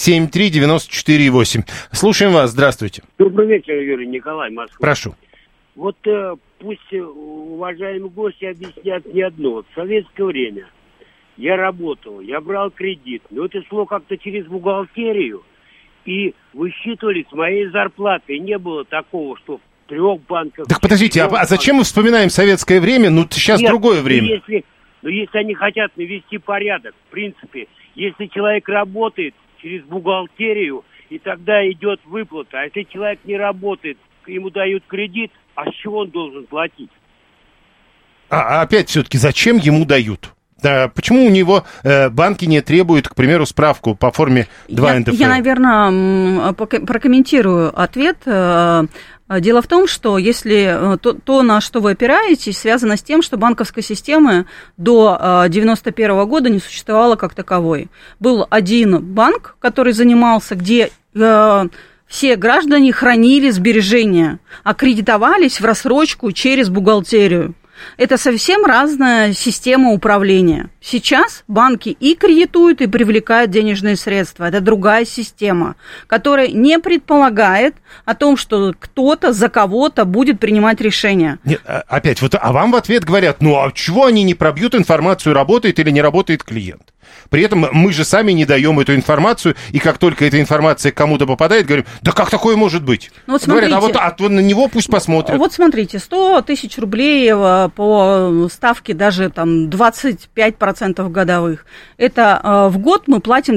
7373948. Слушаем вас, здравствуйте. Добрый вечер, Юрий, Николай, Москва. Прошу. Вот пусть уважаемые гости объяснят мне одно. Вот в советское время я работал, я брал кредит, но это шло как-то через бухгалтерию, и высчитывали с моей зарплаты. И не было такого, что в 3 банках... Так подождите, а зачем мы вспоминаем советское время? Ну, сейчас Нет, другое время. Если они хотят навести порядок, в принципе, если человек работает через бухгалтерию, и тогда идет выплата. А если человек не работает, ему дают кредит, а с чего он должен платить? А опять все-таки, зачем ему дают? Да, почему у него банки не требуют, к примеру, справку по форме 2 НДФЛ? Я, наверное, прокомментирую ответ. Дело в том, что если то, на что вы опираетесь, связано с тем, что банковской системы до 1991 года не существовало как таковой. Был один банк, который занимался, где все граждане хранили сбережения, а кредитовались в рассрочку через бухгалтерию. Это совсем разная система управления. Сейчас банки и кредитуют, и привлекают денежные средства. Это другая система, которая не предполагает о том, что кто-то за кого-то будет принимать решения. Нет, опять, вот, а вам в ответ говорят, ну а чего они не пробьют информацию, работает или не работает клиент? При этом мы же сами не даем эту информацию, и как только эта информация к кому-то попадает, говорим, да как такое может быть? Ну, вот смотрите, говорят, а вот на него пусть посмотрят. Вот смотрите, 100 тысяч рублей по ставке даже там 25% годовых. Это в год мы платим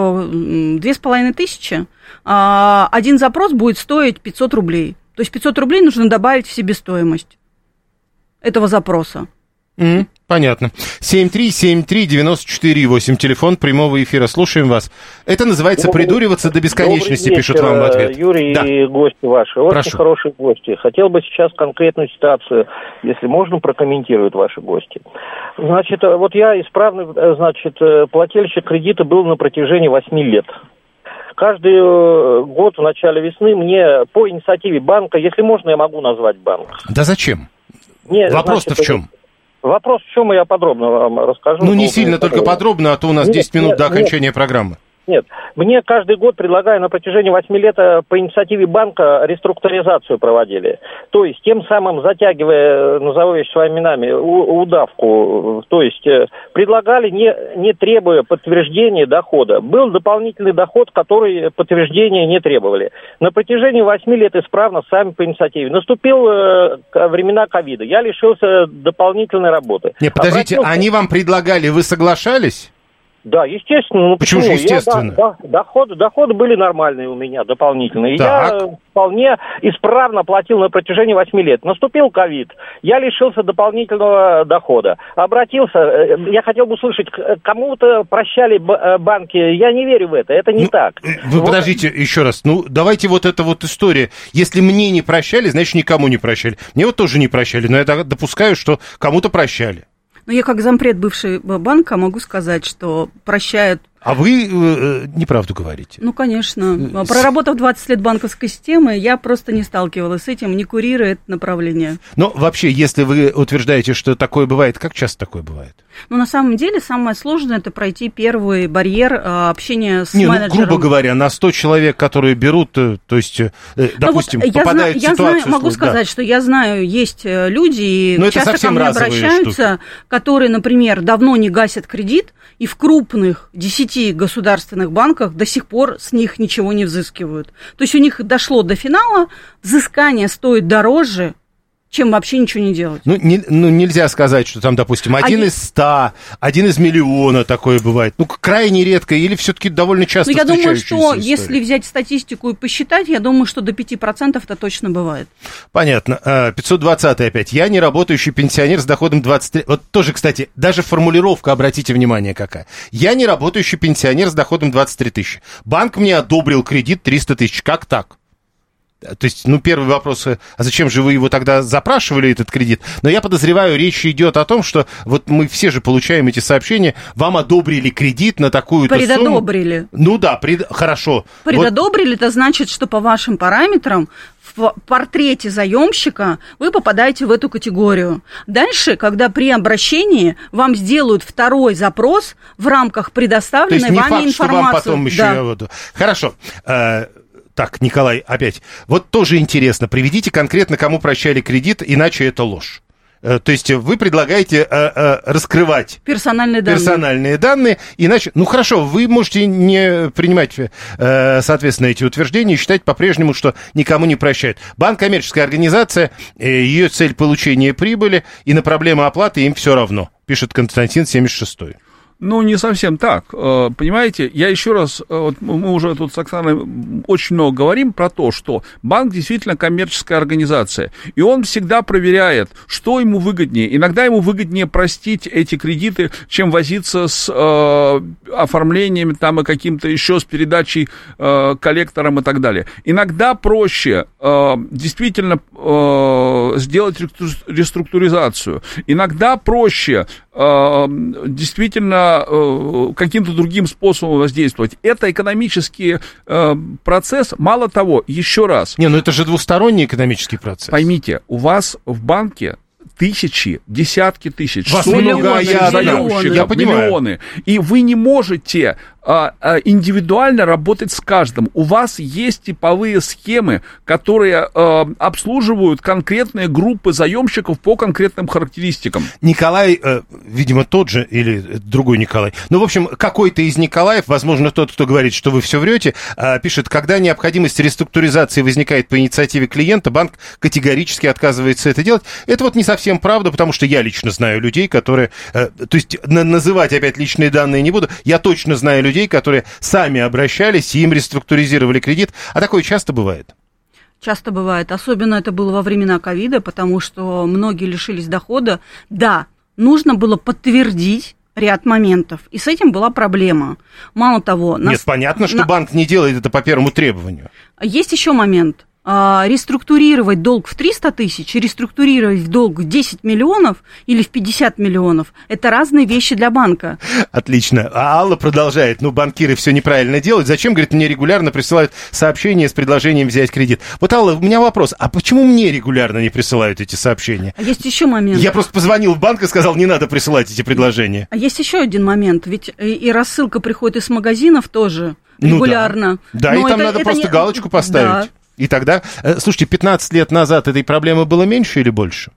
2500. Один запрос будет стоить 500 рублей. То есть 500 рублей нужно добавить в себестоимость этого запроса. Понятно. 7373948, телефон прямого эфира. Слушаем вас. Это называется придуриваться до бесконечности, пишут вам в ответ. Юрий, да. И гости ваши. Очень Прошу. Хорошие гости. Хотел бы сейчас конкретную ситуацию, если можно, прокомментировать ваши гости. Значит, вот я исправный, плательщик кредита был на протяжении 8 лет. Каждый год в начале весны мне по инициативе банка, если можно, я могу назвать банк. Да зачем? Мне, Вопрос-то в чем? Вопрос в чем, я подробно вам расскажу. Ну, не сильно, только подробно, а то у нас 10 минут до окончания программы. Нет, мне каждый год предлагаю на протяжении 8 лет по инициативе банка реструктуризацию проводили. То есть, тем самым затягивая, назову вещи своими именами, удавку. То есть, предлагали, не требуя подтверждения дохода. Был дополнительный доход, который подтверждения не требовали. На протяжении 8 лет исправно сами по инициативе. Наступил времена ковида. Я лишился дополнительной работы. Нет, подождите, они вам предлагали, вы соглашались? Да, естественно. Ну, почему же естественно? Доходы были нормальные у меня, дополнительные. Так. Я вполне исправно платил на протяжении 8 лет. Наступил ковид, я лишился дополнительного дохода. Обратился, я хотел бы услышать, кому-то прощали банки. Я не верю в это не так. Вы подождите еще раз. Ну, давайте вот эта вот история. Если мне не прощали, значит, никому не прощали. Мне вот тоже не прощали, но я допускаю, что кому-то прощали. Ну, я как зампред бывшего банка могу сказать, что прощают А вы неправду говорите. Ну, конечно. Проработав 20 лет банковской системы, я просто не сталкивалась с этим, не курируя это направление. Но вообще, если вы утверждаете, что такое бывает, как часто такое бывает? Ну, на самом деле, самое сложное – это пройти первый барьер общения с менеджером. Ну, грубо говоря, на 100 человек, которые берут, то есть, допустим, вот попадают в ситуацию... Могу сказать, что я знаю, есть люди, и часто ко мне обращаются, которые, например, давно не гасят кредит, и в крупных 10 государственных банках до сих пор с них ничего не взыскивают. То есть у них дошло до финала, взыскание стоит дороже, чем вообще ничего не делать. Ну, нельзя сказать, что там, допустим, 1 из 100, 1 из миллиона такое бывает. Ну, крайне редко или все-таки довольно часто встречающаяся история? Я думаю, что если взять статистику и посчитать, я думаю, что до 5% это точно бывает. Понятно. 520 опять. Я не работающий пенсионер с доходом 23... Вот тоже, кстати, даже формулировка, обратите внимание, какая. Я не работающий пенсионер с доходом 23 тысячи. Банк мне одобрил кредит 300 тысяч. Как так? То есть, первый вопрос, а зачем же вы его тогда запрашивали, этот кредит? Но я подозреваю, речь идет о том, что вот мы все же получаем эти сообщения, вам одобрили кредит на такую-то сумму. Предодобрили. Ну да, хорошо. Предодобрили, это значит, что по вашим параметрам в портрете заемщика вы попадаете в эту категорию. Дальше, когда при обращении вам сделают второй запрос в рамках предоставленной вами информации. Что вам потом еще... Да. Хорошо. Так, Николай, опять. Вот тоже интересно. Приведите конкретно, кому прощали кредит, иначе это ложь. То есть вы предлагаете раскрывать персональные данные, иначе... Ну, хорошо, вы можете не принимать, соответственно, эти утверждения и считать по-прежнему, что никому не прощают. Банк — коммерческая организация, ее цель — получение прибыли, и на проблему оплаты им все равно, пишет Константин 76-й. Ну, не совсем так. Понимаете, я еще раз, вот мы уже тут с Оксаной очень много говорим про то, что банк действительно коммерческая организация, и он всегда проверяет, что ему выгоднее. Иногда ему выгоднее простить эти кредиты, чем возиться с оформлением там и каким-то еще, с передачей коллекторам и так далее. Иногда проще действительно сделать реструктуризацию. Иногда проще действительно каким-то другим способом воздействовать. Это экономический процесс. Мало того, еще раз. Ну это же двусторонний экономический процесс. Поймите, у вас в банке тысячи, десятки тысяч, миллионы. И вы не можете индивидуально работать с каждым. У вас есть типовые схемы, которые обслуживают конкретные группы заемщиков по конкретным характеристикам. Николай, видимо, тот же или другой Николай. Ну, в общем, какой-то из Николаев, возможно, тот, кто говорит, что вы все врете, пишет, когда необходимость реструктуризации возникает по инициативе клиента, банк категорически отказывается это делать. Это вот не совсем правда, потому что я лично знаю людей, которые... То есть называть опять личные данные не буду. Я точно знаю людей, которые сами обращались и им реструктуризировали кредит. А такое часто бывает? Часто бывает. Особенно это было во времена ковида, потому что многие лишились дохода. Да, нужно было подтвердить ряд моментов. И с этим была проблема. Мало того... Нет, понятно, что банк не делает это по первому требованию. Есть еще момент. Реструктурировать долг в 300 тысяч, реструктурировать долг в 10 миллионов или в 50 миллионов – это разные вещи для банка. Отлично. А Алла продолжает. Банкиры все неправильно делают. Зачем, говорит, мне регулярно присылают сообщения с предложением взять кредит? Вот, Алла, у меня вопрос. А почему мне регулярно не присылают эти сообщения? А есть еще момент. Я просто позвонил в банк и сказал, не надо присылать эти предложения. А есть еще один момент. Ведь и рассылка приходит из магазинов тоже регулярно. Да, и там надо просто галочку поставить. Да. И тогда, слушайте, 15 лет назад этой проблемы было меньше или больше?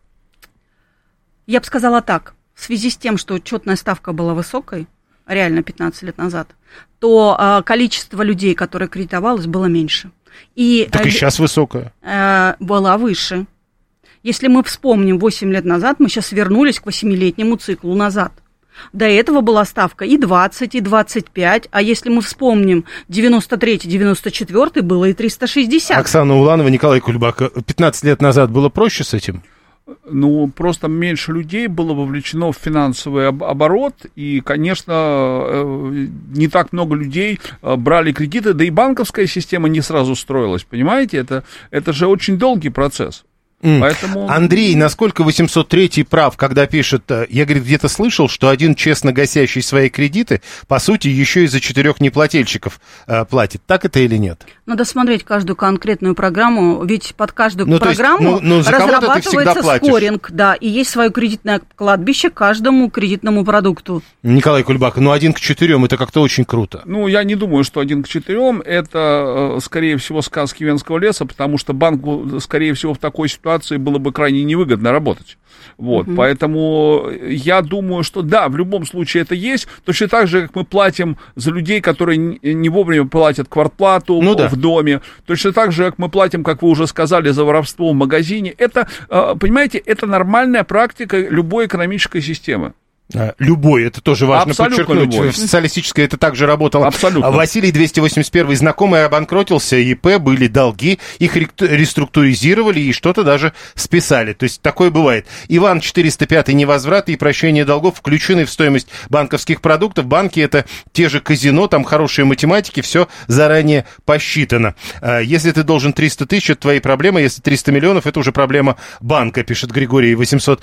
Я бы сказала так. В связи с тем, что учетная ставка была высокой, реально 15 лет назад, то количество людей, которые кредитовалось, было меньше. Так и сейчас высокая. Была выше. Если мы вспомним 8 лет назад, мы сейчас вернулись к 8-летнему циклу назад. До этого была ставка и 20, и 25, а если мы вспомним 93-й, 94-й, было и 360. Оксана Уланова, Николай Кульбак, 15 лет назад было проще с этим? Просто меньше людей было вовлечено в финансовый оборот, и, конечно, не так много людей брали кредиты, да и банковская система не сразу строилась, понимаете? Это же очень долгий процесс. Поэтому... Андрей, насколько 803 прав, когда пишет, я, говорит, где-то слышал, что один честно гасящий свои кредиты, по сути, еще и за 4 неплательщиков платит. Так это или нет? Надо смотреть каждую конкретную программу, ведь под каждую программу разрабатывается скоринг, да, и есть свое кредитное кладбище каждому кредитному продукту. Николай Кульбака, 1 к 4, это как-то очень круто. Я не думаю, что 1 к 4, это, скорее всего, сказки Венского леса, потому что банку, скорее всего, в такой ситуации было бы крайне невыгодно работать. Поэтому я думаю, что да, в любом случае это есть. Точно так же, как мы платим за людей, которые не вовремя платят квартплату в доме. Точно так же, как мы платим, как вы уже сказали, за воровство в магазине. Это, понимаете, это нормальная практика любой экономической системы. Любой, это тоже важно подчеркнуть. Любой. В социалистической это также работало. Абсолютно. Василий, 281 знакомый, обанкротился, ИП, были долги, их реструктуризировали и что-то даже списали. То есть такое бывает. Иван, 405 невозвраты и прощение долгов включены в стоимость банковских продуктов. Банки это те же казино, там хорошие математики, все заранее посчитано. Если ты должен 300 тысяч, это твои проблемы. Если 300 миллионов, это уже проблема банка, пишет Григорий,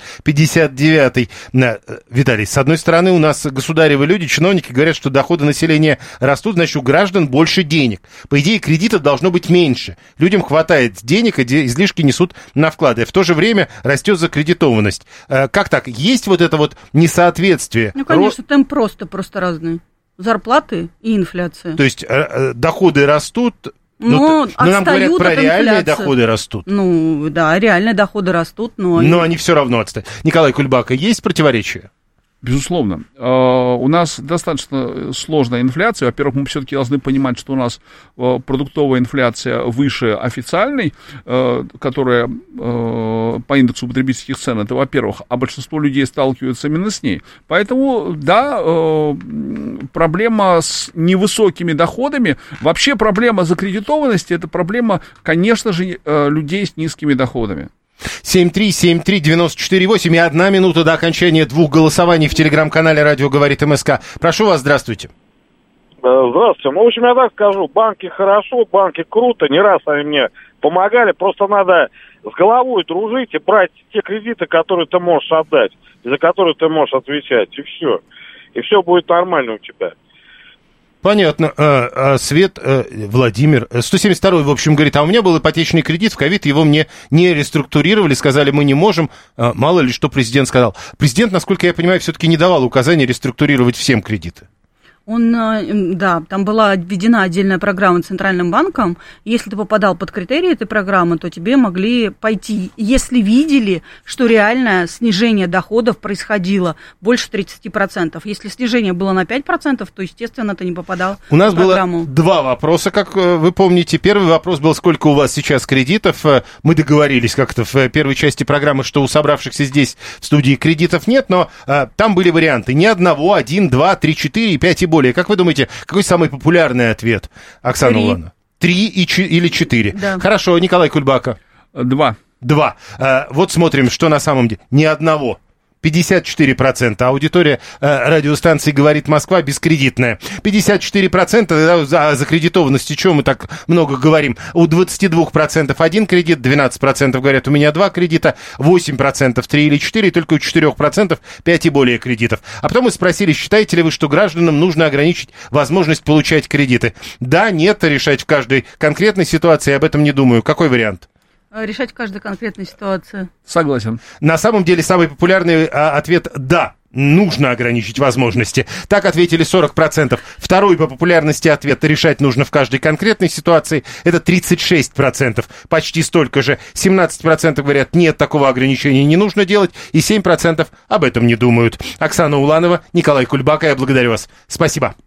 859. Виталий, с одной стороны, у нас государевы люди, чиновники говорят, что доходы населения растут, значит, у граждан больше денег. По идее, кредитов должно быть меньше. Людям хватает денег, и излишки несут на вклады. В то же время растет закредитованность. Как так? Есть вот это вот несоответствие? Конечно, темп просто разный. Зарплаты и инфляция. То есть доходы растут... Но нам говорят, про реальные доходы растут. Да, реальные доходы растут, но они все равно отстают. Николай Кульбака, есть противоречия? Безусловно. У нас достаточно сложная инфляция. Во-первых, мы все-таки должны понимать, что у нас продуктовая инфляция выше официальной, которая по индексу потребительских цен, это во-первых, а большинство людей сталкиваются именно с ней. Поэтому, да, проблема с невысокими доходами, вообще проблема закредитованности, это проблема, конечно же, людей с низкими доходами. 7373948 и 1 минута до окончания 2 голосований в телеграм-канале «Радио говорит МСК». Прошу вас, здравствуйте. Здравствуйте. В общем, я так скажу, банки хорошо, банки круто, не раз они мне помогали, просто надо с головой дружить и брать те кредиты, которые ты можешь отдать, за которые ты можешь отвечать, и все. И все будет нормально у тебя. Понятно. Свет, Владимир, 172-й, в общем, говорит, а у меня был ипотечный кредит, в ковид его мне не реструктурировали, сказали, мы не можем, мало ли что президент сказал. Президент, насколько я понимаю, все-таки не давал указания реструктурировать всем кредиты. Там была введена отдельная программа Центральным банком. Если ты попадал под критерии этой программы, то тебе могли пойти, если видели, что реальное снижение доходов происходило больше 30%. Если снижение было на 5%, то, естественно, ты не попадал в программу. У нас было 2 вопроса, как вы помните. Первый вопрос был, сколько у вас сейчас кредитов. Мы договорились как-то в первой части программы, что у собравшихся здесь в студии кредитов нет, но там были варианты. Не одного, 1, 2, 3, 4, 5 и более. Как вы думаете, какой самый популярный ответ, Оксана Уланова? 3 или 4? Да. Хорошо, Николай Кульбака. 2. Вот смотрим, что на самом деле. Ни одного. 54%. Аудитория радиостанции «Говорит Москва» бескредитная. 54% за закредитованности, чего мы так много говорим? У 22% 1 кредит, 12% говорят, у меня 2 кредита, 8% 3 или 4, и только у 4% 5 и более кредитов. А потом мы спросили, считаете ли вы, что гражданам нужно ограничить возможность получать кредиты? Да, нет, решать в каждой конкретной ситуации, об этом не думаю. Какой вариант? Решать в каждой конкретной ситуации. Согласен. На самом деле самый популярный ответ «да». Нужно ограничить возможности. Так ответили 40%. Второй по популярности ответ решать нужно в каждой конкретной ситуации. Это 36%. Почти столько же. 17% говорят, нет, такого ограничения не нужно делать. И 7% об этом не думают. Оксана Уланова, Николай Кульбака, я благодарю вас. Спасибо.